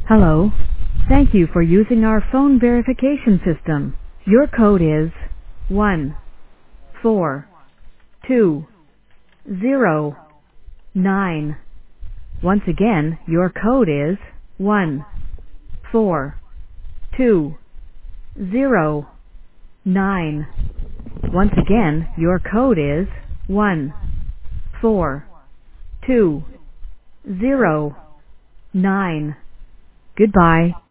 Hello. Thank you for using our phone verification system. Your code is 14209. Once again, your code is 14209. Once again, your code is 14209. Goodbye.